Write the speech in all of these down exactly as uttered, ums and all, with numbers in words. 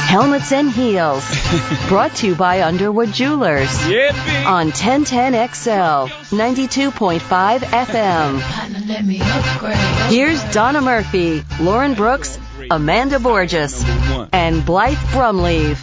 Helmets and Heels. Brought to you by Underwood Jewelers. Yippee. On ten ten X L, ninety-two point five F M. Here's Donna Murphy, Lauren Brooks, Amanda Borges, and Blythe Brumleve.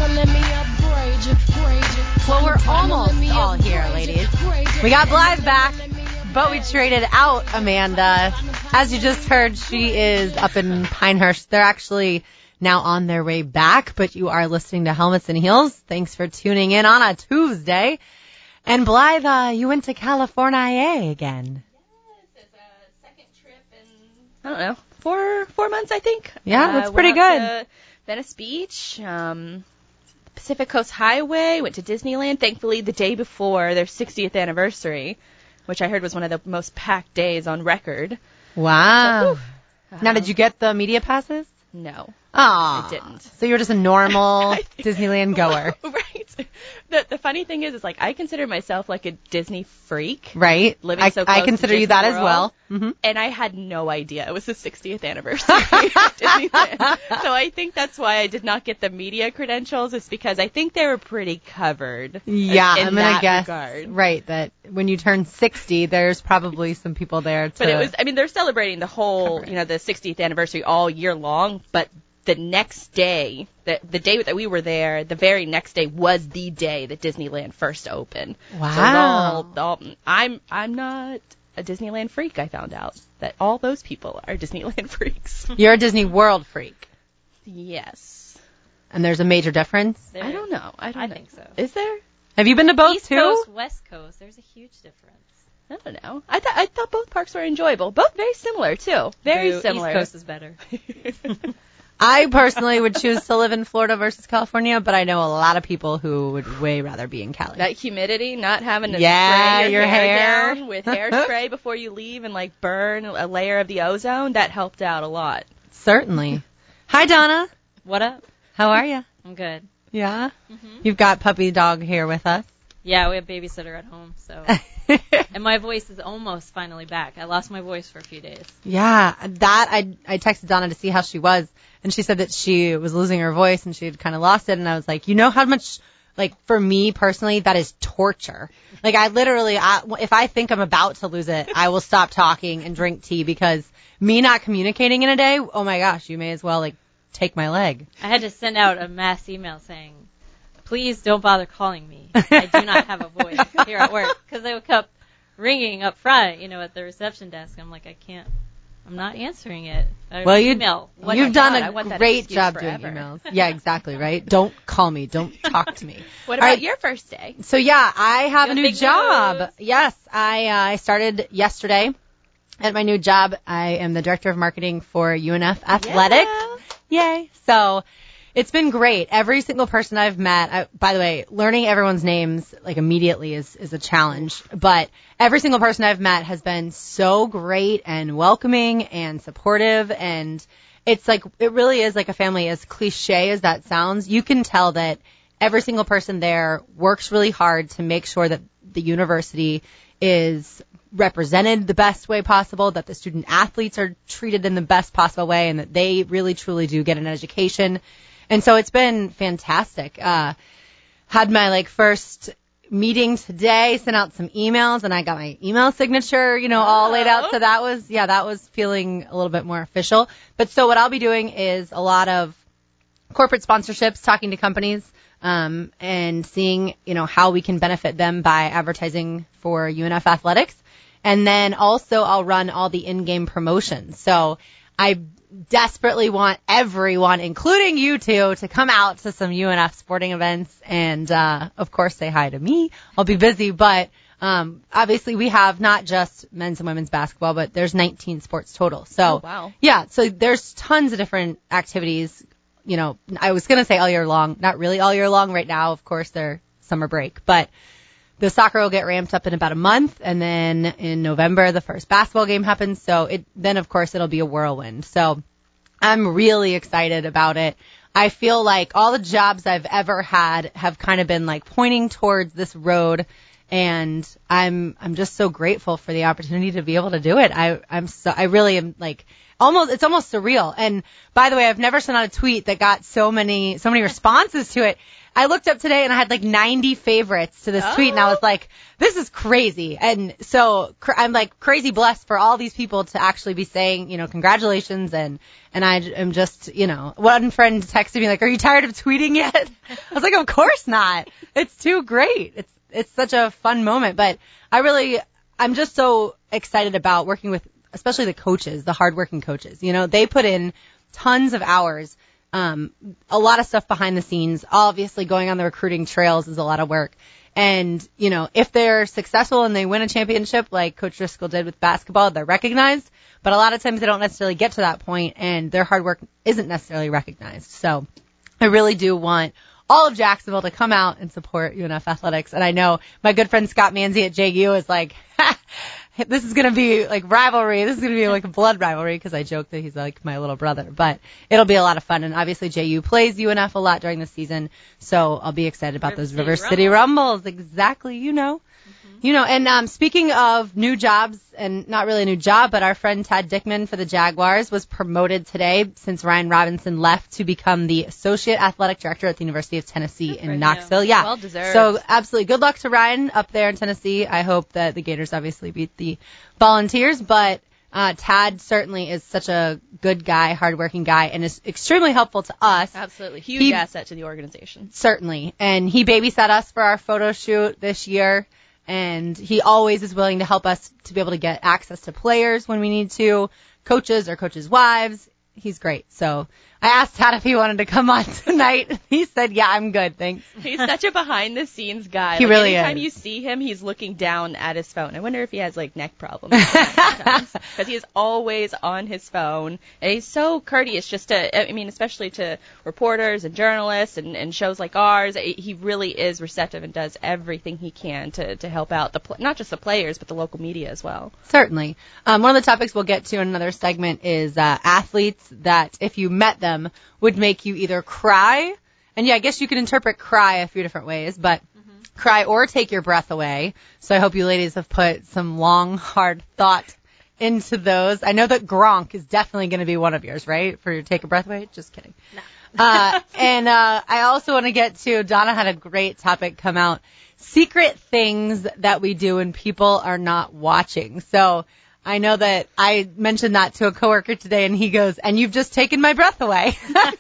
Well, we're almost all here, ladies. We got Blythe back, but we traded out Amanda. As you just heard, she is up in Pinehurst. They're actually now on their way back, but you are listening to Helmets and Heels. Thanks for tuning in on a Tuesday. And Blythe, uh, you went to California again. Yes, it's a second trip in, I don't know, four four months, I think. Yeah, that's uh, pretty went good. Out to Venice Beach, um, Pacific Coast Highway, went to Disneyland, thankfully the day before their sixtieth anniversary, which I heard was one of the most packed days on record. Wow. So, now, did you get the media passes? No. Oh, I didn't. So you're just a normal Disneyland goer. Right. The the funny thing is, is like I consider myself like a Disney freak. Right. Living I, so close I consider to you Disney that World, as well. Mm-hmm. And I had no idea it was the sixtieth anniversary of Disneyland. So I think that's why I did not get the media credentials, is because I think they were pretty covered. Yeah, in I'm that gonna guess. regard. Right, that when you turn sixty, there's probably some people there to. But it was, I mean, they're celebrating the whole, cover it. you know, the sixtieth anniversary all year long, but the next day, the, the day that we were there, the very next day was the day that Disneyland first opened. Wow. So all, all, I'm I'm not a Disneyland freak, I found out. That all those people are Disneyland freaks. You're a Disney World freak. Yes. And there's a major difference? There, I don't know. I don't I know. think so. Is there? Have you been to both East too? Coast, West Coast, there's a huge difference. I don't know. I thought I thought both parks were enjoyable. Both very similar too. Very Boo, similar. East Coast is better. I personally would choose to live in Florida versus California, but I know a lot of people who would way rather be in Cali. That humidity, not having to Yeah, spray your, your hair, hair. down with hairspray before you leave and like burn a layer of the ozone, that helped out a lot. Certainly. Hi, Donna. What up? How are you? I'm good. Yeah? Mm-hmm. You've got puppy dog here with us. Yeah, we have babysitter at home, so. And my voice is almost finally back. I lost my voice for a few days. Yeah, that, I I texted Donna to see how she was, and she said that she was losing her voice and she had kind of lost it, and I was like, you know how much, like, for me personally, that is torture. Like, I literally, I, if I think I'm about to lose it, I will stop talking and drink tea, because me not communicating in a day, oh my gosh, you may as well, like, take my leg. I had to send out a mass email saying, please don't bother calling me. I do not have a voice here at work. Because they kept ringing up front, you know, at the reception desk. I'm like, I can't, I'm not answering it. I Well, you, email. What you've I done got. I a want that great excuse job forever. doing emails. Yeah, exactly, right? Don't call me. Don't talk to me. What All about right. your first day? So, yeah, I have You a have new big job. news. Yes, I, uh, I started yesterday at my new job. I am the director of marketing for U N F Athletics. Yeah. Yay. So it's been great. Every single person I've met, I, by the way, learning everyone's names like immediately is, is a challenge, but every single person I've met has been so great and welcoming and supportive, and it's like, it really is like a family. As cliche as that sounds, you can tell that every single person there works really hard to make sure that the university is represented the best way possible, that the student athletes are treated in the best possible way, and that they really truly do get an education. And so it's been fantastic. Uh, had my like first meeting today, sent out some emails, and I got my email signature, you know, all laid out. So that was, yeah, that was feeling a little bit more official. But so what I'll be doing is a lot of corporate sponsorships, talking to companies, um, and seeing, you know, how we can benefit them by advertising for U N F Athletics. And then also I'll run all the in-game promotions. So I desperately want everyone, including you two, to come out to some U N F sporting events and, uh, of course, say hi to me. I'll be busy, but um, obviously we have not just men's and women's basketball, but there's nineteen sports total. So, Oh, wow. yeah, so there's tons of different activities. You know, I was going to say all year long, not really all year long right now. Of course, they're summer break, but the soccer will get ramped up in about a month, and then in November, the first basketball game happens. So it, then of course it'll be a whirlwind. So I'm really excited about it. I feel like all the jobs I've ever had have kind of been like pointing towards this road. And I'm I'm just so grateful for the opportunity to be able to do it. I I'm so I really am like almost it's almost surreal. And by the way, I've never sent out a tweet that got so many so many responses to it. I looked up today and I had like ninety favorites to this oh. tweet, and I was like, this is crazy. And so cr- I'm like crazy blessed for all these people to actually be saying, you know, congratulations. And and I am just, you know, one friend texted me like, are you tired of tweeting yet? I was like, of course not. It's too great. It's It's such a fun moment, but I really, I'm just so excited about working with, especially the coaches, the hardworking coaches. You know, they put in tons of hours, um, a lot of stuff behind the scenes. Obviously, going on the recruiting trails is a lot of work. And, you know, if they're successful and they win a championship like Coach Driscoll did with basketball, they're recognized. But a lot of times they don't necessarily get to that point, and their hard work isn't necessarily recognized. So I really do want all of Jacksonville to come out and support U N F athletics. And I know my good friend Scott Manzi at J U is like, ha, this is going to be like rivalry. This is going to be like a blood rivalry, because I joke that he's like my little brother. But it'll be a lot of fun. And obviously J U plays U N F a lot during the season, so I'll be excited about River those City River Rumbles. City Rumbles. Exactly, you know. You know, and um, speaking of new jobs, and not really a new job, but our friend Tad Dickman for the Jaguars was promoted today since Ryan Robinson left to become the Associate Athletic Director at the University of Tennessee Good in for Knoxville. him. Yeah. Well deserved. So absolutely good luck to Ryan up there in Tennessee. I hope that the Gators obviously beat the Volunteers, but uh, Tad certainly is such a good guy, hardworking guy, and is extremely helpful to us. Absolutely. Huge He- asset to the organization. Certainly. And he babysat us for our photo shoot this year. And he always is willing to help us to be able to get access to players when we need to, coaches or coaches' wives. He's great. So I asked Tad if he wanted to come on tonight. He said, yeah, I'm good, thanks. He's such a behind-the-scenes guy. He like, really anytime is. you see him, he's looking down at his phone. I wonder if he has, like, neck problems. Because he is always on his phone. And he's so courteous just to, I mean, especially to reporters and journalists and, and shows like ours. He really is receptive and does everything he can to, to help out, the pl- not just the players, but the local media as well. Certainly. Um, one of the topics we'll get to in another segment is uh, athletes that, if you met them, would make you either cry, and yeah, I guess you can interpret cry a few different ways, but mm-hmm. cry or take your breath away. So I hope you ladies have put some long, hard thought into those. I know that Gronk is definitely going to be one of yours, right? For your take a breath away? Just kidding. No. uh, and uh, I also want to get to, Donna had a great topic come out, secret things that we do when people are not watching. So I know that I mentioned that to a coworker today, and he goes, and you've just taken my breath away.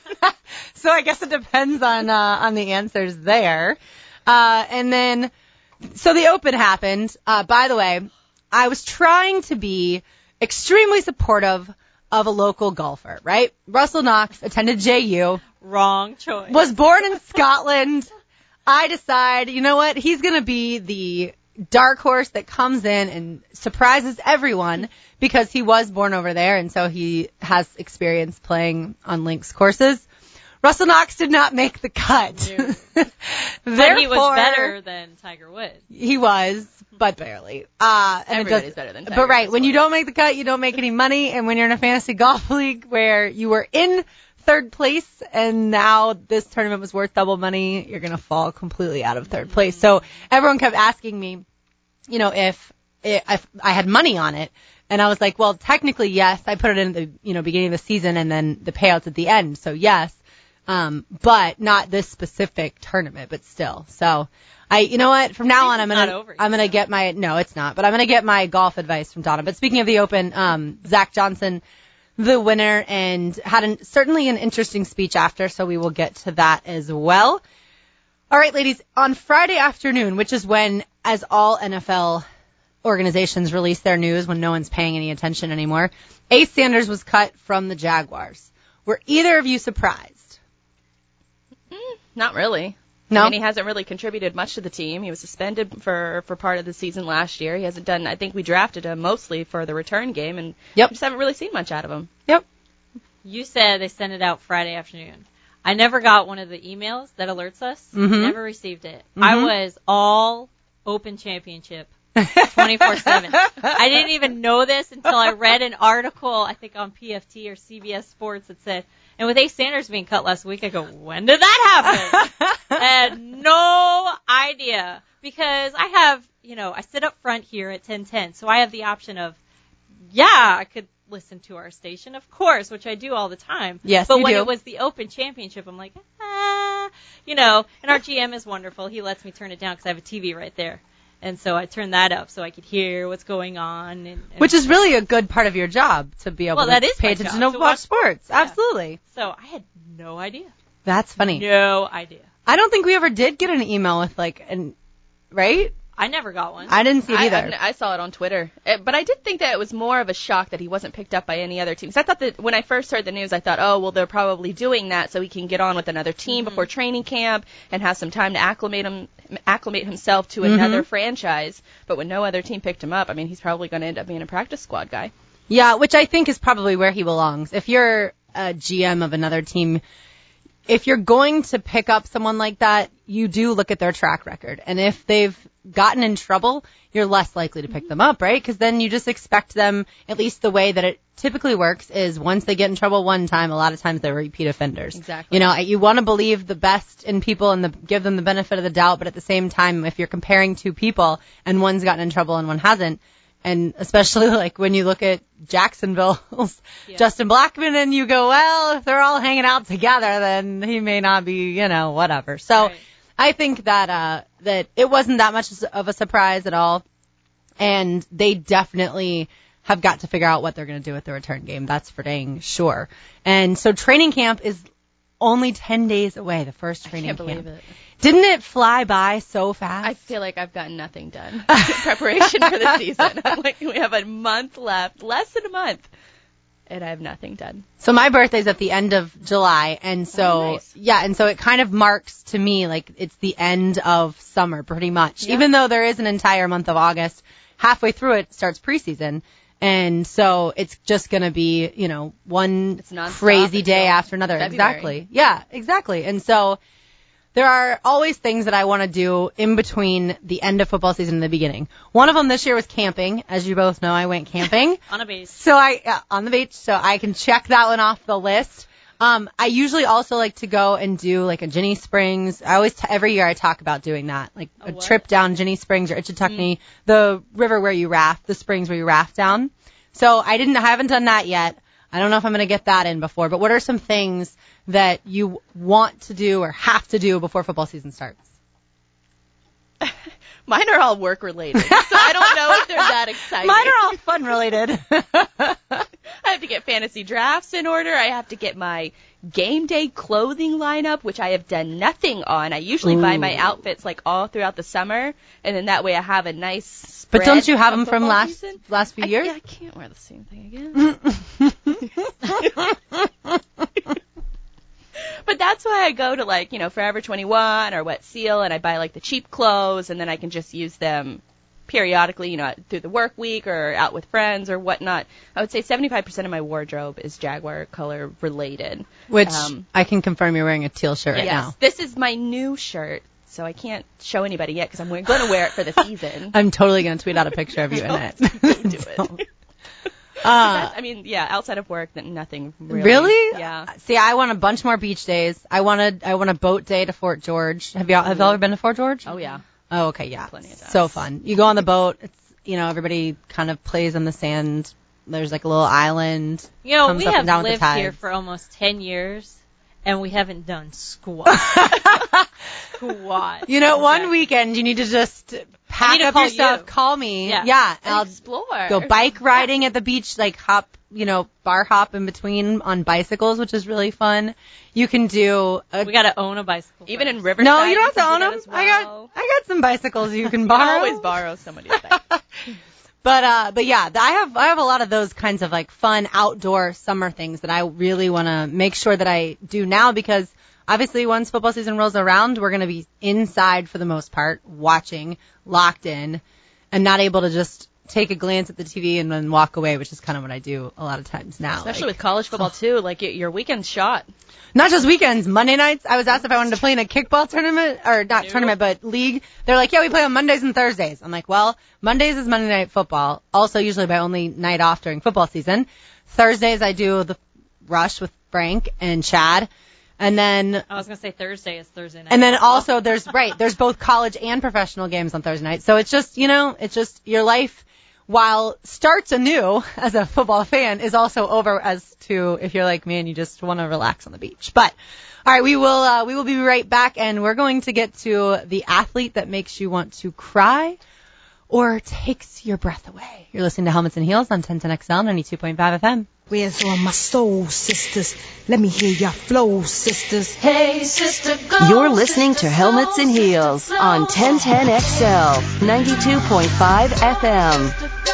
So I guess it depends on uh, on the answers there. Uh, and then, so the Open happened. Uh, by the way, I was trying to be extremely supportive of a local golfer, right? Russell Knox attended J U. Wrong choice. Was born in Scotland. I decide, you know what? He's going to be the dark horse that comes in and surprises everyone because he was born over there, and so he has experience playing on links courses. Russell Knox did not make the cut. But he was better than Tiger Woods. He was, but barely. Uh, and it Everybody's does, better than Tiger. But right, when you don't make the cut, you don't make any money, and when you're in a fantasy golf league where you were in third place and now this tournament was worth double money, you're going to fall completely out of third place. So everyone kept asking me, you know, if, if I had money on it. And I was like, well, technically, yes, I put it in the, you know, beginning of the season and then the payouts at the end. So yes, um, but not this specific tournament, but still. So I, you know what, from now on, I'm going to, I'm going to get my, no, it's not, but I'm going to get my golf advice from Donna. But speaking of the Open, um, Zach Johnson, the winner, and had an, certainly an interesting speech after, so we will get to that as well. All right, ladies, on Friday afternoon, which is when, as all N F L organizations release their news when no one's paying any attention anymore, Ace Sanders was cut from the Jaguars. Were either of you surprised? Mm, not really. No? I mean, he hasn't really contributed much to the team. He was suspended for, for part of the season last year. He hasn't done, I think we drafted him mostly for the return game, and Yep. we just haven't really seen much out of him. Yep. You said they sent it out Friday afternoon. I never got one of the emails that alerts us. Mm-hmm. Never received it. Mm-hmm. I was all Open Championship twenty-four seven. I didn't even know this until I read an article, I think on P F T or C B S Sports, that said, and with Ace Sanders being cut last week, I go, when did that happen? I had no idea. because I have, you know, I sit up front here at ten ten, so I have the option of, yeah, I could listen to our station, of course, which I do all the time. Yes, But you when do. it was the Open Championship, I'm like, ah, you know, and our G M is wonderful. He lets me turn it down because I have a T V right there. And so I turned that up so I could hear what's going on. And, and Which is really a good part of your job, to be able Well, to that is pay my attention job, to to watch watch sports. Yeah. Absolutely. So I had no idea. That's funny. No idea. I don't think we ever did get an email with like an, right? I never got one. I didn't see it I, either. I, I saw it on Twitter, Uh, but I did think that it was more of a shock that he wasn't picked up by any other teams. I thought that when I first heard the news, I thought, oh, well, they're probably doing that so he can get on with another team Mm-hmm. before training camp and have some time to acclimate him, acclimate himself to Mm-hmm. another franchise. But when no other team picked him up, I mean, he's probably going to end up being a practice squad guy. Yeah, which I think is probably where he belongs. If you're a G M of another team, if you're going to pick up someone like that, you do look at their track record. And if they've gotten in trouble, you're less likely to pick them up, right? Because then you just expect them, at least the way that it typically works is once they get in trouble one time, a lot of times they're repeat offenders. Exactly. You know, you want to believe the best in people and the, give them the benefit of the doubt, but at the same time, if you're comparing two people and one's gotten in trouble and one hasn't, and especially like when you look at Jacksonville's Yeah. Justin Blackman and you go, well, if they're all hanging out together, then he may not be, you know, whatever. So Right. I think that, uh, that it wasn't that much of a surprise at all. And they definitely have got to figure out what they're going to do with the return game. That's for dang sure. And so training camp is only ten days away, the first training Can't camp. believe it. Didn't it fly by so fast? I feel like I've gotten nothing done in preparation for the season. I'm like, we have a month left, less than a month, and I have nothing done. So my birthday's at the end of July, and so, Oh, nice. yeah, and so it kind of marks to me like it's the end of summer pretty much. Yeah. Even though there is an entire month of August, halfway through it starts preseason. And so it's just going to be, you know, one It's nonstop crazy day until after another. February. Exactly. Yeah, exactly. And so there are always things that I want to do in between the end of football season and the beginning. One of them this year was camping. As you both know, I went camping. On a base. So I, uh, on the beach, so I can check that one off the list. Um, I usually also like to go and do like a Ginny Springs. I always, t- every year I talk about doing that, like a, A what? trip down Ginny Springs or Itchituckney, the river where you raft, the springs where you raft down. So I didn't, I haven't done that yet. I don't know if I'm going to get that in before, but what are some things that you want to do or have to do before football season starts? Mine are all work related, so I don't know if they're that exciting. Mine are all fun related. I have to get fantasy drafts in order. I have to get my game day clothing lineup, which I have done nothing on. I usually buy my Ooh. outfits like all throughout the summer, and then that way I have a nice But spread don't you have of them from football last season. last few I, years? yeah, I can't wear the same thing again. But that's why I go to like, you know, Forever twenty-one or Wet Seal, and I buy like the cheap clothes, and then I can just use them periodically, you know, through the work week or out with friends or whatnot. I would say seventy-five percent of my wardrobe is Jaguar color related. Which Um, I can confirm you're wearing a teal shirt right yes, now. this is my new shirt, so I can't show anybody yet because I'm going to wear it for the season. I'm totally going to tweet out a picture of you in it. Don't do it. Uh, That's- I mean, yeah, outside of work, then nothing really. really? Yeah. See, I want a bunch more beach days. I wanted, I want a boat day to Fort George. Have y'all, have y'all ever been to Fort George? Oh yeah. Oh, okay, yeah. Plenty of times. So fun. You go on the boat. It's, you know, everybody kind of plays on the sand. There's like a little island. You know, Comes we up and have down with the lived here tides. for almost ten years, and we haven't done squat. Squat. You know, one Okay. weekend you need to just pack need to up call your stuff, you. call me. Yeah. Yeah. And I'll explore. go bike riding at the beach, like hop, you know, bar hop in between on bicycles, which is really fun. You can do a We got to own a bicycle. Even in first. Riverside. No, you don't have to can own do that them. as I got, well. I got some bicycles you can You borrow. can always borrow somebody's bike. But uh, but yeah, I have I have a lot of those kinds of like fun outdoor summer things that I really want to make sure that I do now because obviously once football season rolls around, we're going to be inside for the most part, watching, locked in, and not able to just take a glance at the T V and then walk away, which is kind of what I do a lot of times now. Especially Like, with college football too, like y- your weekend's shot. not just weekends, Monday nights. I was asked if I wanted to play in a kickball tournament, or not No. tournament, but league. They're like, yeah, we play on Mondays and Thursdays. I'm like, well, Mondays is Monday Night Football. Also, usually my only night off during football season. Thursdays I do the rush with Frank and Chad. And then I was gonna say Thursday is Thursday night. And then also there's right, there's both college and professional games on Thursday night. So it's just, you know, it's just your life, while starts anew as a football fan, is also over as to if you're like me and you just want to relax on the beach. But all right, we will uh, we will be right back, and we're going to get to the athlete that makes you want to cry or takes your breath away. You're listening to Helmets and Heels on ten ten X L ninety-two point five F M. Where's all my soul sisters? Let me hear your flow, sisters. Hey, sister, go. You're listening to Helmets and Heels on ten ten X L ninety-two point five F M.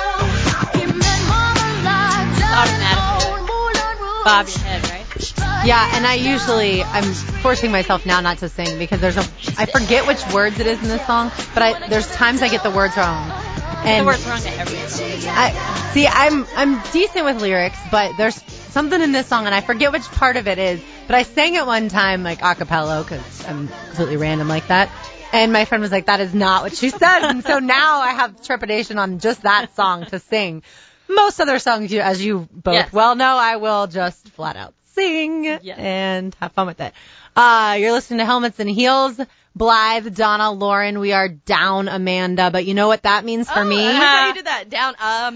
Automatically bob your head, right? Yeah, and I usually, I'm forcing myself now not to sing because there's a, I forget which words it is in this song, but I, there's times I get the words wrong. And the words wrong to everything. I, see, I'm, I'm decent with lyrics, but there's something in this song, and I forget which part of it is, but I sang it one time, like, a cappella, because I'm completely random like that. And my friend was like, that is not what she said. And so now I have trepidation on just that song to sing. Most other songs, you, as you both yes. well know, I will just flat out sing yes. and have fun with it. Uh, you're listening to Helmets and Heels. Blythe, Donna, Lauren, we are down Amanda, but you know what that means for oh, me? I like how you did that. Down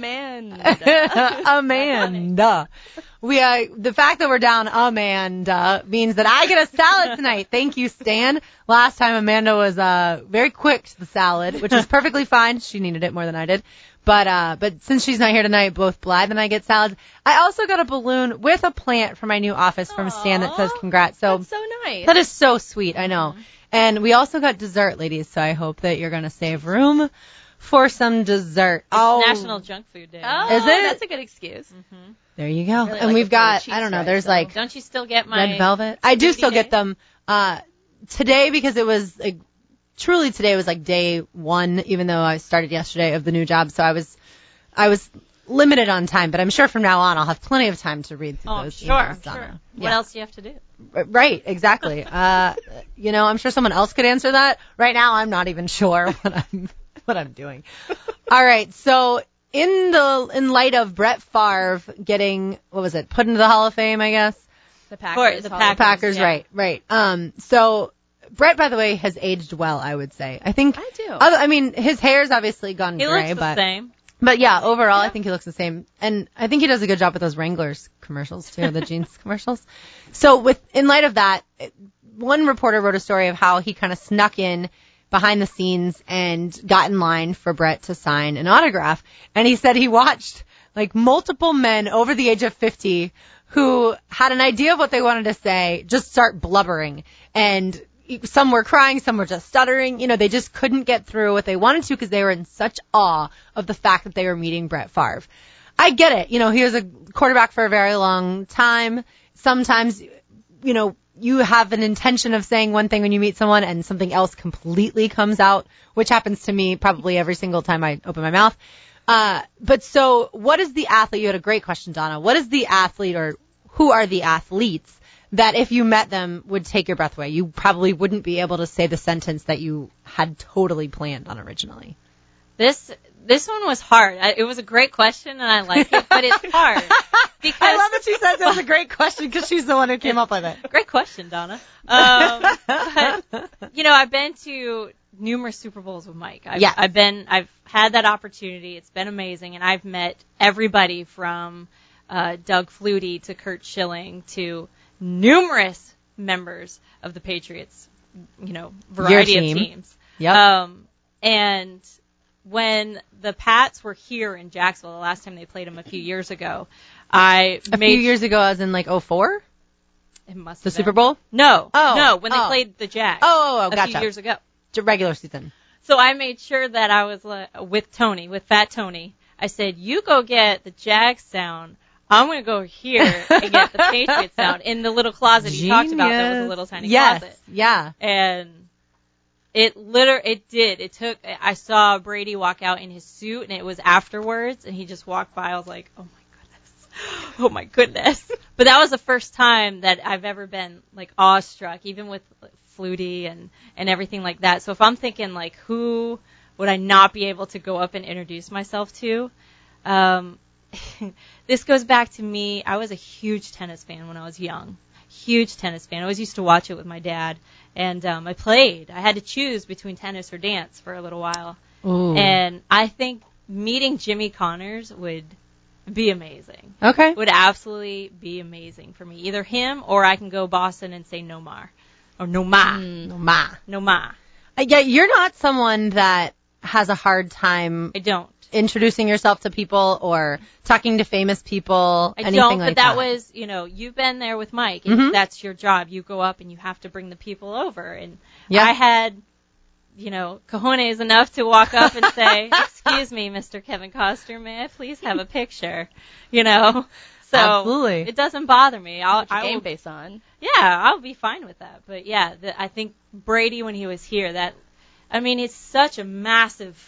Amanda. Amanda. We uh, the fact that we're down Amanda means that I get a salad tonight. Thank you, Stan. Last time Amanda was uh very quick to the salad, which was perfectly fine. She needed it more than I did. But uh but since she's not here tonight, both Blythe and I get salads. I also got a balloon with a plant for my new office from Aww, Stan that says congrats. So that's so nice. That is so sweet, I know. Mm-hmm. And we also got dessert, ladies, so I hope that you're going to save room for some dessert. It's oh, National Junk Food Day. Oh, is it? That's a good excuse. Mm-hmm. There you go. Really and like we've got, I don't know, fries, there's so. like Don't you still get my red velvet? I do still day? get them. Uh, today, because it was like, truly today was like day one, even though I started yesterday of the new job. So I was, I was limited on time, but I'm sure from now on I'll have plenty of time to read through Oh, those sure, emails. sure. Donna. What Yeah. else do you have to do? Right, exactly. Uh, you know, I'm sure someone else could answer that. Right now, I'm not even sure what I'm what I'm doing. All right, so in the in light of Brett Favre getting what was it put into the Hall of Fame, I guess The Packers. the Hall- Packers. Packers, yeah. right, right. Um, so Brett, by the way, has aged well. I would say. I think. I do. Other, I mean, his hair's obviously gone He gray, looks the but same. but yeah, overall, I think he looks the same. And I think he does a good job with those Wranglers commercials, too, the jeans commercials. So with in light of that, one reporter wrote a story of how he kind of snuck in behind the scenes and got in line for Brett to sign an autograph. And he said he watched like multiple men over the age of fifty who had an idea of what they wanted to say just start blubbering. And some were crying, some were just stuttering. You know, they just couldn't get through what they wanted to because they were in such awe of the fact that they were meeting Brett Favre. I get it. You know, he was a quarterback for a very long time. Sometimes, you know, you have an intention of saying one thing when you meet someone and something else completely comes out, which happens to me probably every single time I open my mouth. Uh, but so what is the athlete? You had a great question, Donna. What is the athlete or who are the athletes that if you met them would take your breath away? You probably wouldn't be able to say the sentence that you had totally planned on originally. This this one was hard. I, it was a great question, and I like it, but it's hard. Because I love that she says it was a great question because she's the one who came up with it. Great question, Donna. Um, but, you know, I've been to numerous Super Bowls with Mike. I've, Yes. I've been, I've had that opportunity. It's been amazing, and I've met everybody from uh, Doug Flutie to Kurt Schilling to numerous members of the Patriots, you know, variety Your of team. teams. Yep. Um, and when the Pats were here in Jacksonville, the last time they played them a few years ago, I A made few years ago, as in like oh four? it must The have Super been. Bowl? No, Oh, no, when they oh. played the Jags. Oh, oh, oh, a gotcha. few years ago. J- Regular season. So I made sure that I was uh, with Tony, with Fat Tony. I said, "You go get the Jags sound. I'm going to go here and get the Patriots sound." In the little closet he talked about, there was a little tiny yes. closet. Yeah. And it liter it did. It took, I saw Brady walk out in his suit, and it was afterwards, and he just walked by. I was like, oh my goodness. Oh my goodness. But that was the first time that I've ever been, like, awestruck, even with Flutie and, and everything like that. So if I'm thinking, like, who would I not be able to go up and introduce myself to? Um, this goes back to me. I was a huge tennis fan when I was young. huge tennis fan. I always used to watch it with my dad. And um, I played. I had to choose between tennis or dance for a little while. Ooh. And I think meeting Jimmy Connors would be amazing. Okay. Would absolutely be amazing for me. Either him or I can go Boston and say Nomar. Or Noma. Mm, Noma. Noma. Uh, yeah, you're not someone that has a hard time I don't. introducing yourself to people or talking to famous people, I anything don't, like but that, that was, you know, you've been there with Mike, and Mhm. that's your job. You go up and you have to bring the people over. And Yeah. I had, you know, cojones enough to walk up and say, excuse me, Mister Kevin Costner, may I please have a picture? You know? So Absolutely. it doesn't bother me. I'll, Put your I game will, face on. yeah, I'll be fine with that. But yeah, the, I think Brady, when he was here, that, I mean, it's such a massive,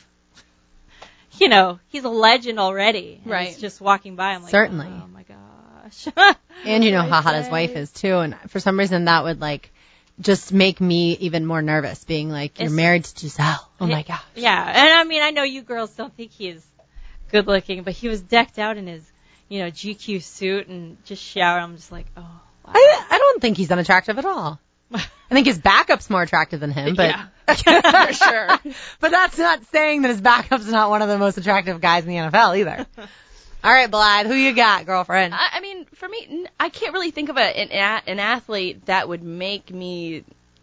you know, he's a legend already. And Right. he's just walking by, I'm like, Certainly. oh my gosh. And you know What do how I hot his say? wife is too, and for some reason that would like just make me even more nervous, being like, you're It's- married to Giselle. Oh my It- gosh. Yeah, and I mean, I know you girls don't think he's good looking, but he was decked out in his, you know, G Q suit and just showered. I'm just like, oh, wow. I, I don't think he's unattractive at all. I think his backup's more attractive than him, but Yeah. For sure. but that's not saying that his backup's not one of the most attractive guys in the N F L either. All right, Blythe, who you got, girlfriend? I, I mean, for me, n- I can't really think of a, an, a- an athlete that would make me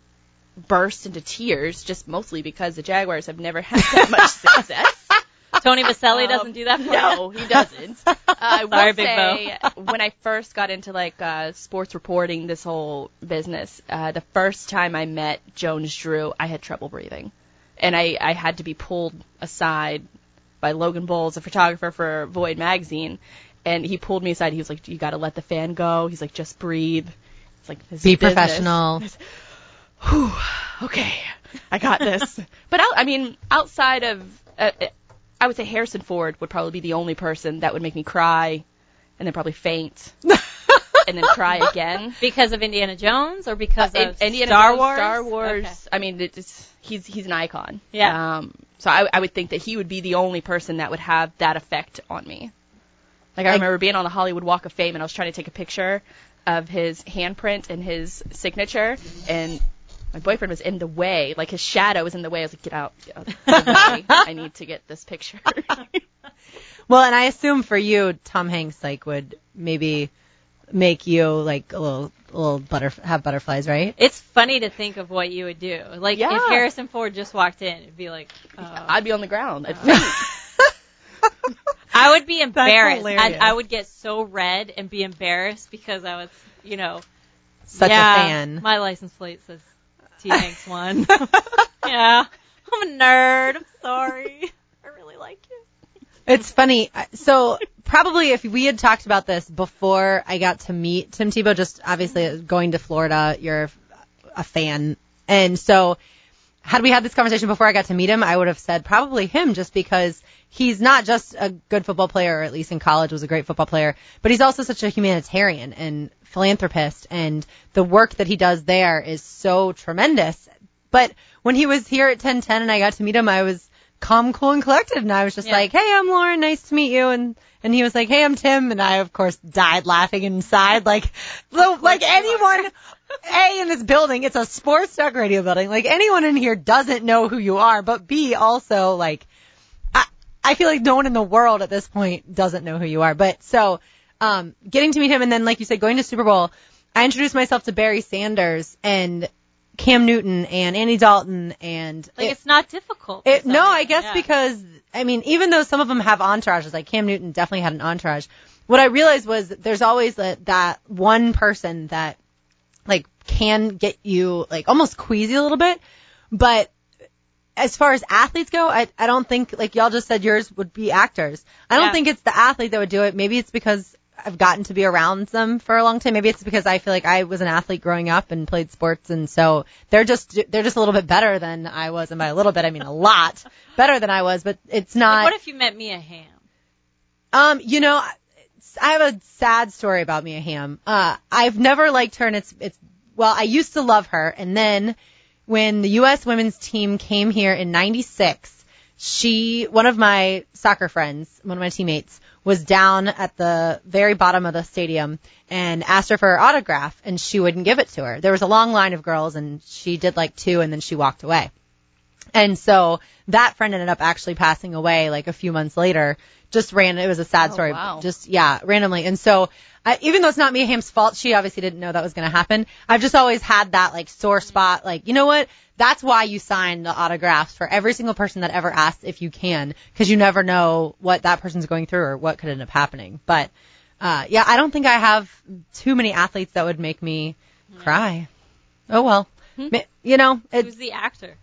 burst into tears, just mostly because the Jaguars have never had that much success. Tony Vaselli Um, doesn't do that for No, he doesn't. Uh, I will Sorry, Big say, when I first got into like uh, sports reporting, this whole business, uh, the first time I met Jones Drew, I had trouble breathing, and I, I had to be pulled aside by Logan Bowles, a photographer for Void magazine, and he pulled me aside. He was like, "You got to let the fan go." He's like, "Just breathe." It's like, this Be is business. professional. Whew, okay, I got this. But out, I mean, outside of, uh, I would say Harrison Ford would probably be the only person that would make me cry, and then probably faint, and then cry again. because of Indiana Jones or because Uh, of Indiana Star Jones, Wars? Star Wars. Okay. I mean, it's, he's he's an icon. Yeah. Um. So I, I would think that he would be the only person that would have that effect on me. Like I, I- remember being on the Hollywood Walk of Fame, and I was trying to take a picture of his handprint and his signature, and my boyfriend was in the way. Like his shadow was in the way. I was like, "Get out! Get out of the way. I need to get this picture." Well, and I assume for you, Tom Hanks like would maybe make you like a little, a little butter, have butterflies, right? It's funny to think of what you would do. Like, Yeah. if Harrison Ford just walked in, it'd be like, oh. I'd be on the ground. I'd faint. I would be embarrassed. hilarious. I'd, I would get so red and be embarrassed because I was, you know, Such yeah, a fan. My license plate says T Hanks one. Yeah, I'm a nerd. I'm sorry. I really like you. It's funny. So probably if we had talked about this before I got to meet Tim Tebow, just obviously going to Florida, you're a fan. And so had we had this conversation before I got to meet him, I would have said probably him, just because he's not just a good football player, or at least in college was a great football player, but he's also such a humanitarian and philanthropist, and the work that he does there is so tremendous. But when he was here at ten ten and I got to meet him, I was calm, cool, and collected, and I was just Yeah. like, "Hey, I'm Lauren. Nice to meet you." And and he was like, "Hey, I'm Tim," and I, of course, died laughing inside, like, so, like anyone. A, in this building, it's a sports talk radio building. Like, anyone in here doesn't know who you are, but B, also, like, I, I feel like no one in the world at this point doesn't know who you are. But so, um, getting to meet him, and then, like you said, going to Super Bowl, I introduced myself to Barry Sanders and Cam Newton and Andy Dalton, and Like, it- it's not difficult. for it, some no, I reason, guess yeah. because, I mean, even though some of them have entourages, like Cam Newton definitely had an entourage, what I realized was there's always that, that one person that, like, can get you, like, almost queasy a little bit. But as far as athletes go, I, I don't think, like y'all just said, yours would be actors. I don't Yeah. think it's the athlete that would do it. Maybe it's because I've gotten to be around them for a long time. Maybe it's because I feel like I was an athlete growing up and played sports, and so they're just they're just a little bit better than I was, and by a little bit I mean a lot better than I was. But it's not. Like, what if you met Mia Hamm? Um, you know, I have a sad story about Mia Hamm. Uh, I've never liked her, and it's it's well, I used to love her, and then when the U S women's team came here in ninety-six, she, one of my soccer friends, one of my teammates, was down at the very bottom of the stadium and asked her for her autograph, and she wouldn't give it to her. There was a long line of girls, and she did like two, and then she walked away. And so that friend ended up actually passing away like a few months later. Just ran. It was a sad Oh, story. wow. Just, yeah, randomly. And so I, even though it's not Mia Hamm's fault, she obviously didn't know that was going to happen. I've just always had that like sore spot. Like, you know what? That's why you sign the autographs for every single person that ever asks if you can, because you never know what that person's going through or what could end up happening. But, uh, yeah, I don't think I have too many athletes that would make me cry. Oh, well. Hmm. You know, it's, Who's the actor?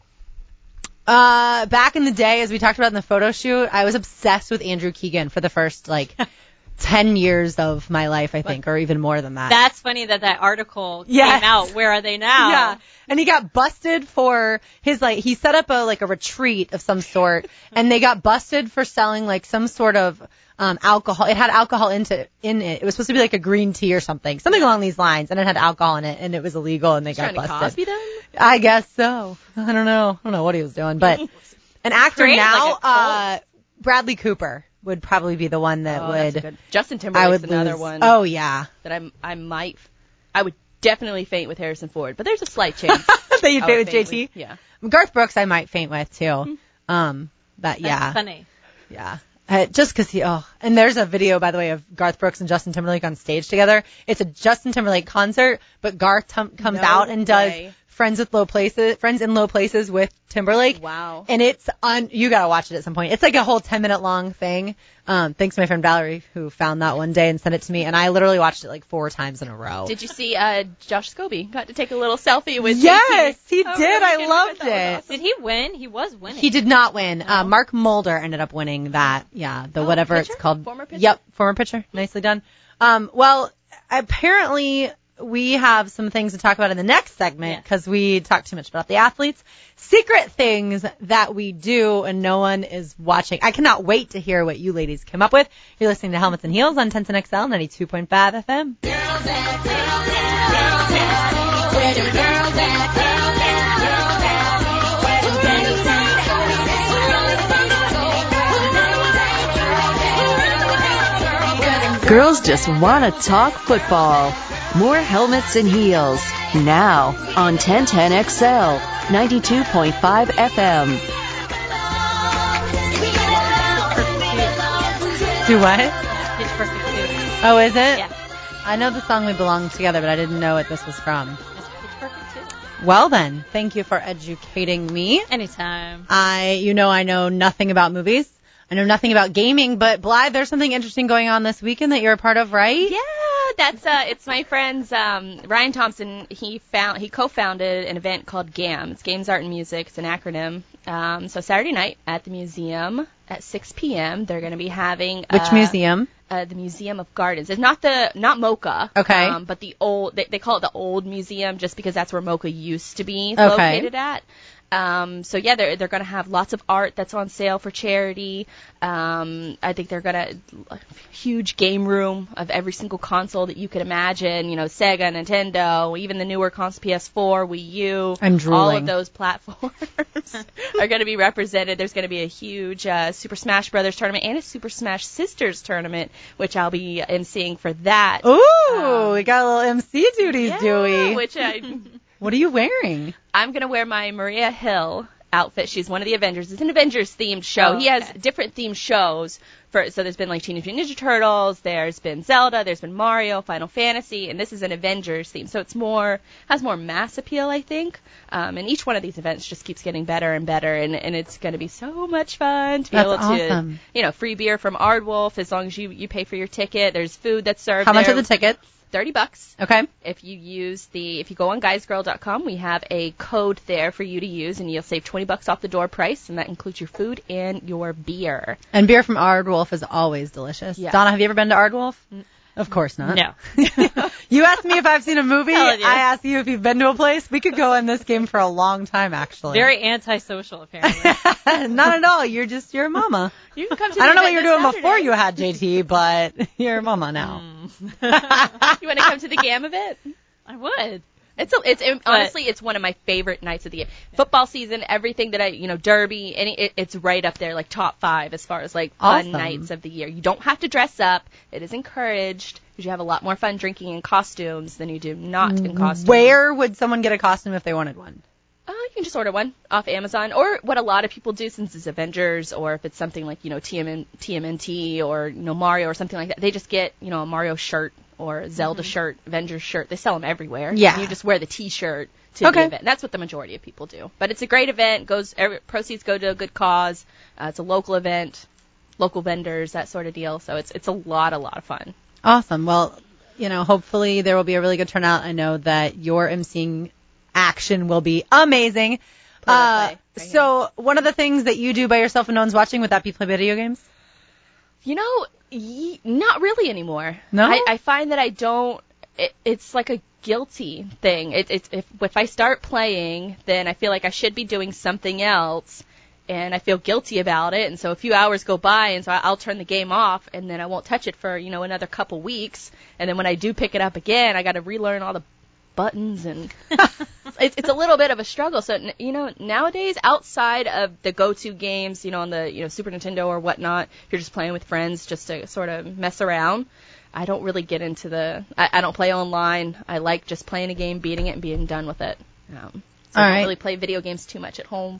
Uh, back in the day, as we talked about in the photo shoot, I was obsessed with Andrew Keegan for the first, like, ten years of my life, I think, or even more than that. That's funny that that article Yes. came out. Where are they now? Yeah. And he got busted for his, like, he set up a, like, a retreat of some sort, and they got busted for selling, like, some sort of, um, alcohol. It had alcohol into, in it. It was supposed to be like a green tea or something, something along these lines, and it had alcohol in it, and it was illegal, and they got Trying to busted. Cosby them? I guess so. I don't know. I don't know what he was doing, but an actor Create, now, like, a uh, Bradley Cooper would probably be the one that Oh, that's would, good. Justin I Timberlake's would another lose. one Oh, yeah. that I'm, I might, I would definitely faint with Harrison Ford, but there's a slight chance. That you'd I faint would with J T? Yeah. Garth Brooks I might faint with, too. Um, but That's yeah. funny. Yeah. Uh, just cause he, oh, and there's a video, by the way, of Garth Brooks and Justin Timberlake on stage together. It's a Justin Timberlake concert, but Garth tum- comes No out and does way. Friends with Low Places, Friends in Low Places with Timberlake. Wow. And it's on, you gotta watch it at some point. It's like a whole ten minute long thing. Um, thanks to my friend Valerie who found that one day and sent it to me, and I literally watched it like four times in a row. Did you see uh, Josh Scobie got to take a little selfie with Yes, J T? he Oh, did. really I good. loved thought was it. awesome. Did he win? He was winning. He did not win. Uh, Mark Mulder ended up winning that. Yeah, the Oh, whatever pitcher? it's called. Former pitcher? Yep, former pitcher. Nicely done. Um, well, apparently we have some things to talk about in the next segment Yeah. because we talked too much about the athletes. Secret things that we do and no one is watching. I cannot wait to hear what you ladies came up with. You're listening to Helmets and Heels on ten ten X L ninety-two point five F M. Girls just want to talk football. More Helmets and Heels. Now on ten ten X L, ninety-two point five F M. Do what? Pitch Perfect two. Oh, is it? Yeah. I know the song We Belong Together, but I didn't know what this was from. It's Pitch Perfect two. Well then, thank you for educating me. Anytime. I, you know, I know nothing about movies. I know nothing about gaming, but Blythe, there's something interesting going on this weekend that you're a part of, right? Yeah, that's uh, it's my friend's um, Ryan Thompson. He found he co-founded an event called GAM. It's Games, Art, and Music. It's an acronym. Um, so Saturday night at the museum at six p.m. they're going to be having Which uh, museum? Uh, the Museum of Gardens. It's not the not MoCA. Okay. Um, but the old they, they call it the old museum just because that's where MoCA used to be Okay. located at. Um, so yeah, they're they're gonna have lots of art that's on sale for charity. Um, I think they're gonna a huge game room of every single console that you could imagine. You know, Sega, Nintendo, even the newer consoles, P S four, Wii U. I'm All drooling. of those platforms are gonna be represented. There's gonna be a huge uh, Super Smash Brothers tournament and a Super Smash Sisters tournament, which I'll be emceeing for that. Ooh, Um, we got a little M C duties, yeah, do we? Which I. What are you wearing? I'm going to wear my Maria Hill outfit. She's one of the Avengers. It's an Avengers themed show. Oh, He has okay. different themed shows. For, so there's been like Teenage Mutant Ninja Turtles, there's been Zelda, there's been Mario, Final Fantasy, and this is an Avengers theme. So it's more, has more mass appeal, I think. Um, and each one of these events just keeps getting better and better, and, and it's going to be so much fun to be That's able to, awesome. you know, free beer from Ardwolf as long as you, you pay for your ticket. There's food that's served How much there. are the tickets? thirty bucks. Okay. If you use the, if you go on guys girl dot com, we have a code there for you to use, and you'll save twenty bucks off the door price, and that includes your food and your beer. And beer from Ardwolf is always delicious. Yeah. Donna, have you ever been to Ardwolf? Of course not. No. You asked me if I've seen a movie. Hell yeah. I asked you if you've been to a place. We could go in this game for a long time, actually. Very antisocial, apparently. Not at all. You're just your mama. You can come to I don't the know what event you're doing this before Saturday. you had J T, but you're a mama now. You want to come to the GAM event? I would. It's a, it's it, honestly it's one of my favorite nights of the year. Football season, everything that I you know Derby, any it, it's right up there like top five as far as like fun Awesome. nights of the year. You don't have to dress up. It is encouraged because you have a lot more fun drinking in costumes than you do not in costumes. Where would someone get a costume if they wanted one? Uh, you can just order one off Amazon, or what a lot of people do since it's Avengers, or if it's something like you know T M N T or you know Mario or something like that, they just get you know a Mario shirt or a Zelda mm-hmm. shirt, Avengers shirt. They sell them everywhere. Yeah. And you just wear the T-shirt to okay. the event. That's what the majority of people do. But it's a great event. Goes every, proceeds go to a good cause. Uh, it's a local event, local vendors, that sort of deal. So it's it's a lot, a lot of fun. Awesome. Well, you know, hopefully there will be a really good turnout. I know that your emceeing action will be amazing. Uh, right so one of the things that you do by yourself and no one's watching, would that be play video games? You know, y- not really anymore. No? I, I find that I don't, it, it's like a guilty thing. It, it's if, if I start playing, then I feel like I should be doing something else, and I feel guilty about it, and so a few hours go by, and so I'll turn the game off, and then I won't touch it for, you know, another couple weeks, and then when I do pick it up again, I got to relearn all the buttons, and it's, it's a little bit of a struggle. So, you know, nowadays, outside of the go-to games, you know, on the, you know, Super Nintendo or whatnot, you're just playing with friends just to sort of mess around. I don't really get into the, I, I don't play online. I like just playing a game, beating it, and being done with it. Um, so All I don't right. really play video games too much at home.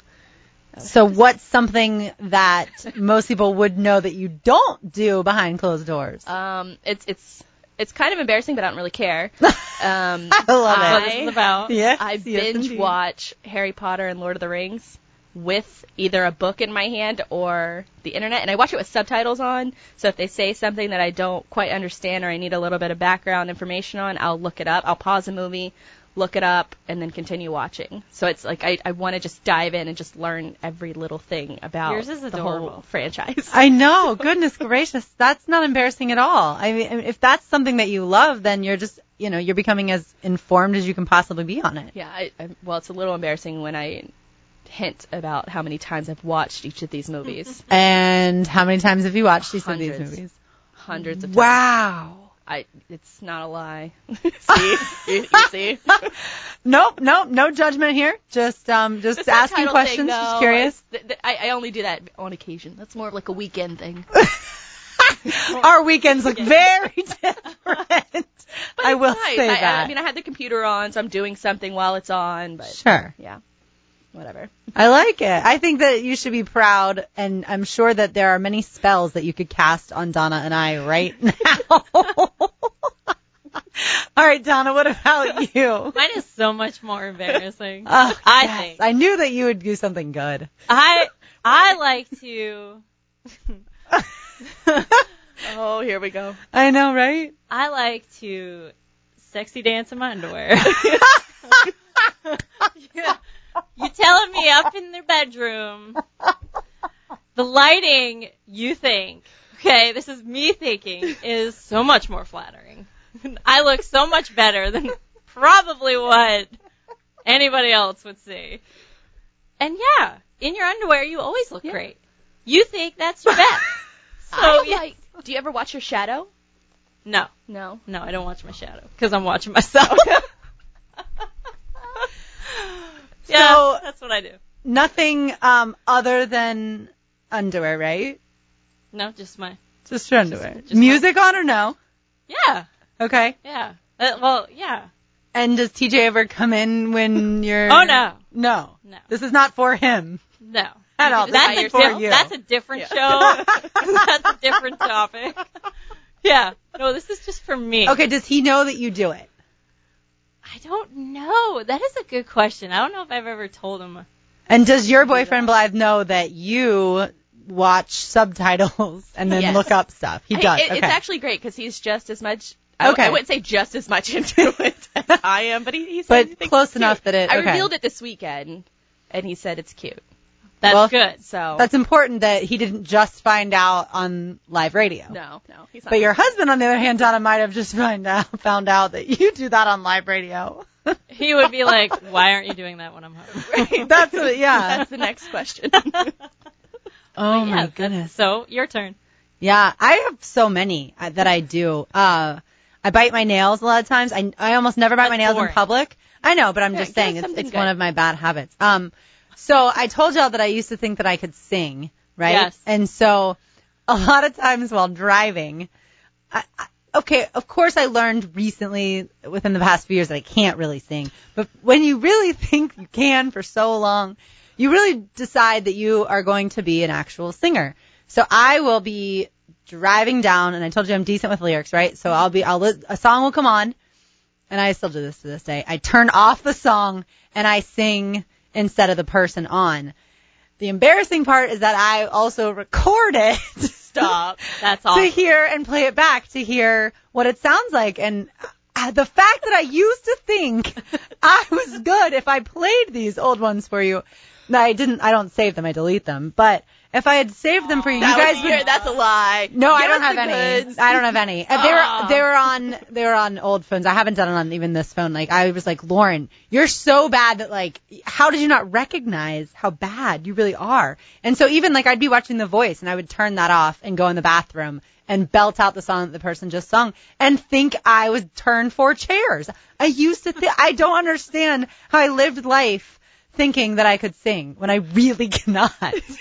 So what's something that most people would know that you don't do behind closed doors? Um, it's, it's, It's kind of embarrassing, but I don't really care. Um, I love it. I, What this is about. Yes, I yes, binge indeed. watch Harry Potter and Lord of the Rings with either a book in my hand or the internet, and I watch it with subtitles on, so if they say something that I don't quite understand or I need a little bit of background information on, I'll look it up. I'll pause a movie, look it up, and then continue watching. So it's like I, I want to just dive in and just learn every little thing about Yours is the adorable. whole franchise. I know. Goodness gracious. That's not embarrassing at all. I mean, if that's something that you love, then you're just, you know, you're becoming as informed as you can possibly be on it. Yeah, I, I, well, it's a little embarrassing when I hint about how many times I've watched each of these movies. And how many times have you watched each of these Hundreds. movies? Hundreds of times. Wow. I, it's not a lie. see? You, you see? Nope, nope, no judgment here. Just, um, just The asking subtitle questions. thing, Just though, curious. is- th- th- I, I only do that on occasion. That's more of like a weekend thing. Our weekends look very different. But I it's will nice. say I, that. I mean, I had the computer on, so I'm doing something while it's on, but Sure. yeah, whatever. I like it. I think that you should be proud, and I'm sure that there are many spells that you could cast on Donna and I right now. All right, Donna, what about you? Mine is so much more embarrassing. Uh, I yes, think. I knew that you would do something good. I I like to Oh, here we go. I know, right? I like to sexy dance in my underwear. Yeah. You telling me up in their bedroom, the lighting, you think, okay, this is me thinking, is so much more flattering. I look so much better than probably what anybody else would see. And yeah, in your underwear, you always look Yeah. great. You think that's your best. So, I yeah. like. Do you ever watch your shadow? No, No. no, I don't watch my shadow because I'm watching myself. Yeah, So- that's what I do. Nothing um, other than underwear, right? No, just my, Just your underwear. just Music on or no? yeah, Okay. yeah. Uh, well, yeah. And does T J ever come in when you're... Oh, no. No. No. This is not for him. No. At all. This That's is a, for diff- you. that's a different show. That's a different topic. Yeah. No, this is just for me. Okay, does he know that you do it? I don't know. That is a good question. I don't know if I've ever told him. And does your boyfriend Blythe know that you watch subtitles and then Yes. look up stuff? He I- does. it- okay. It's actually great because he's just as much. I, Okay. I wouldn't say just as much into it as I am, but he, he said But he thinks close it's enough cute. that it- I okay. revealed it this weekend, and he said it's cute. That's Well, good. So That's important that he didn't just find out on live radio. no, no, he's not. But your husband, on the other hand, Donna, might have just find out, found out that you do that on live radio. He would be like, why aren't you doing that when I'm home? That's what, yeah. That's the next question. Oh, Yeah, my that's- goodness. So, your turn. Yeah, I have so many uh, that I do. Uh, I bite my nails a lot of times. I, I almost never bite my That's nails in boring. public. I know, but I'm Yeah, just give saying us it's, something it's good. one of my bad habits. Um, so I told y'all that I used to think that I could sing, right? Yes. And so a lot of times while driving, I, I, okay, of course I learned recently within the past few years that I can't really sing. But when you really think you can for so long, you really decide that you are going to be an actual singer. So I will be driving down, and I told you I'm decent with lyrics, right? So I'll be, I'll li- a song will come on, and I still do this to this day. I turn off the song and I sing instead of the person on. The embarrassing part is that I also record it. Stop. That's to awesome. hear and play it back to hear what it sounds like. And uh, the fact that I used to think I was good if I played these old ones for you. No, I didn't. I don't save them. I delete them. But if I had saved them for you, That you guys was would. your, that's a lie. No, I Give don't us have the any. goods. I don't have any. Uh, They were they were on they were on old phones. I haven't done it on even this phone. Like I was like, Lauren, you're so bad that like, how did you not recognize how bad you really are? And so even like I'd be watching The Voice and I would turn that off and go in the bathroom and belt out the song that the person just sung and think I would turn four chairs. I used to think I don't understand how I lived life thinking that I could sing when I really cannot.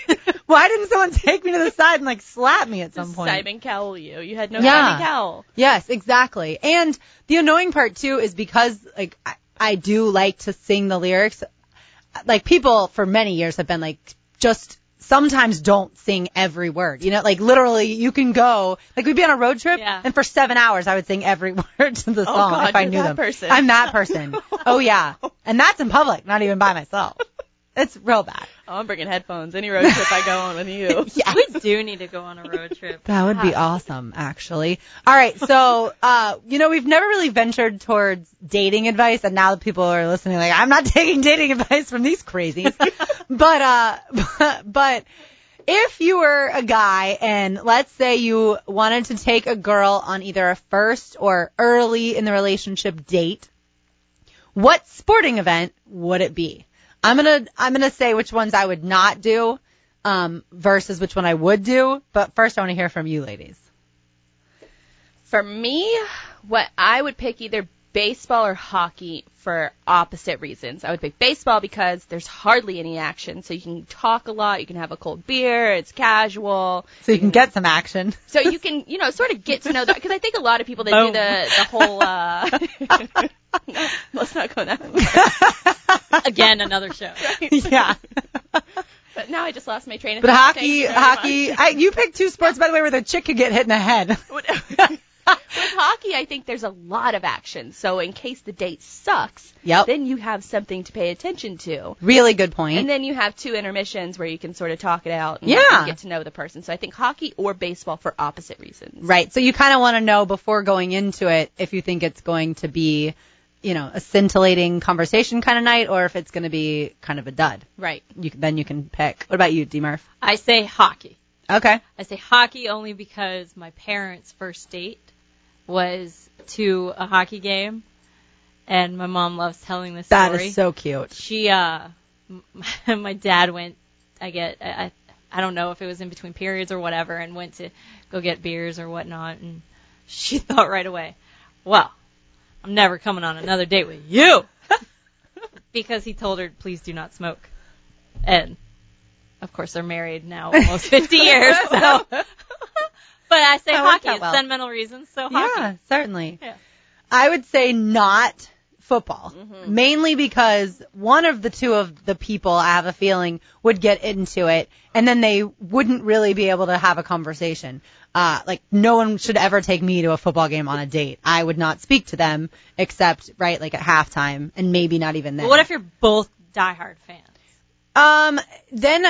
Why didn't someone take me to the side and like slap me at some Just point? Simon Cowell you. You had no Yeah. Simon Cowell. Yes, exactly. And the annoying part too is because like I, I do like to sing the lyrics. Like people for many years have been like, just sometimes don't sing every word. You know, like literally you can go, like we'd be on a road trip Yeah. and for seven hours I would sing every word to the song God, if I you're knew that them. person. I'm that person. Oh yeah. And that's in public, not even by myself. It's real bad. Oh, I'm bringing headphones any road trip I go on with you. Yeah. We do need to go on a road trip. That would be awesome, actually. All right, so, uh, you know, we've never really ventured towards dating advice, and now people are listening like, I'm not taking dating advice from these crazies. but, uh, but, but if you were a guy, and let's say you wanted to take a girl on either a first or early in the relationship date, what sporting event would it be? I'm gonna, I'm gonna say which ones I would not do, um, versus which one I would do. But first I want to hear from you ladies. For me, what I would pick either baseball or hockey for opposite reasons. I would pick baseball because there's hardly any action, so you can talk a lot, you can have a cold beer, it's casual. So you can get some action. So you can, you know, sort of get to know that, because I think a lot of people, they Boom. do the, the whole, uh, no, let's not go that. Again, another show. Yeah. But now I just lost my train of But thought. hockey, Thank you very hockey, much. I, you picked two sports, by the way, where the chick could get hit in the head. With hockey, I think there's a lot of action. So in case the date sucks, Yep. then you have something to pay attention to. Really good point. And then you have two intermissions where you can sort of talk it out and, Yeah. and get to know the person. So I think hockey or baseball for opposite reasons. Right. So you kind of want to know before going into it if you think it's going to be, you know, a scintillating conversation kind of night or if it's going to be kind of a dud. Right. You, then you can pick. What about you, D. Murph? I say hockey. Okay. I say hockey only because my parents' first date was to a hockey game, and my mom loves telling this That story. is so cute. She, uh, m- my dad went, I get, I, I don't know if it was in between periods or whatever, and went to go get beers or whatnot, and she thought right away, well, I'm never coming on another date with you, because he told her, please do not smoke. And, of course, they're married now almost fifty years, so. But I say That worked hockey. out It's well. sentimental reasons, so hockey. Yeah, certainly. Yeah. I would say not football, Mm-hmm. mainly because one of the two of the people, I have a feeling, would get into it, and then they wouldn't really be able to have a conversation. Uh, like, no one should ever take me to a football game on a date. I would not speak to them, except, right, like at halftime, and maybe not even then. But what if you're both diehard fans? Um, then...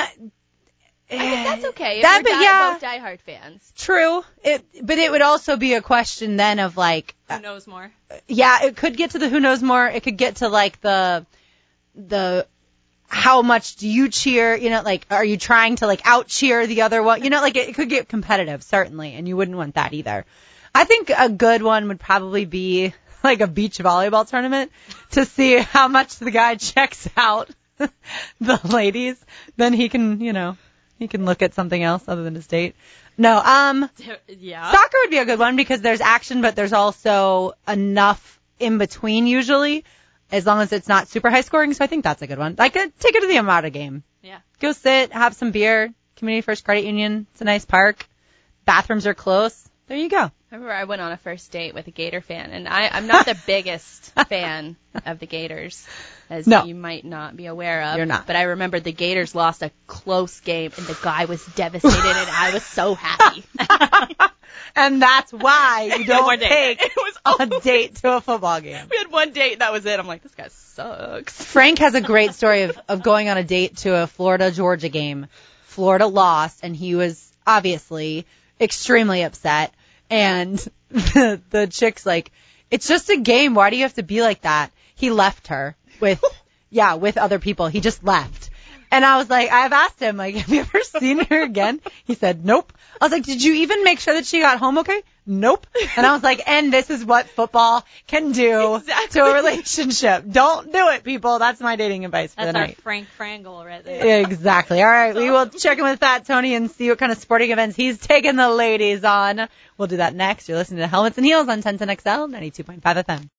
I think that's okay. If That, you're but di- yeah. both diehard fans. True. It, but it would also be a question then of like, Who knows more? yeah, it could get to the who knows more. It could get to like the, the, how much do you cheer? You know, like, are you trying to like out cheer the other one? You know, like it, it could get competitive, certainly, and you wouldn't want that either. I think a good one would probably be like a beach volleyball tournament to see how much the guy checks out the ladies. Then he can, you know, he can look at something else other than his date. No, um, Yeah. soccer would be a good one because there's action, but there's also enough in between usually. as long as it's not super high scoring. So I think that's a good one. Like, uh, take her to the Armada game. Yeah. Go sit, have some beer. Community First Credit Union. It's a nice park. Bathrooms are close. There you go. I remember I went on a first date with a Gator fan, and I, I'm not the biggest fan of the Gators, as No. you might not be aware of. You're not. But I remember the Gators lost a close game, and the guy was devastated, and I was so happy. And that's why you don't One day. take It was a date to a football game. We had one date, and that was it. I'm like, this guy sucks. Frank has a great story of, of going on a date to a Florida-Georgia game. Florida lost, and he was obviously extremely upset. And the, the chick's like, it's just a game. Why do you have to be like that? He left her with, yeah, with other people. He just left. And I was like, I've asked him, like, have you ever seen her again? He said, nope. I was like, did you even make sure that she got home okay? Nope. And I was like, and this is what football can do Exactly. to a relationship. Don't do it, people. That's my dating advice for That's the our night. Frank Frangle right there. Exactly. All right. We will check in with Fat Tony and see what kind of sporting events he's taking the ladies on. We'll do that next. You're listening to Helmets and Heels on ten ten X L ninety-two point five F M.